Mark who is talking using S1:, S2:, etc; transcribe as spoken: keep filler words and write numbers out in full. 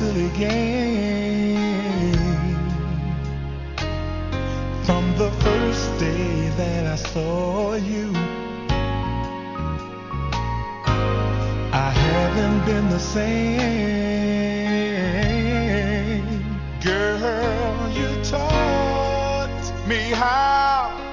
S1: silly game. From the first day that I saw you, I haven't been the same.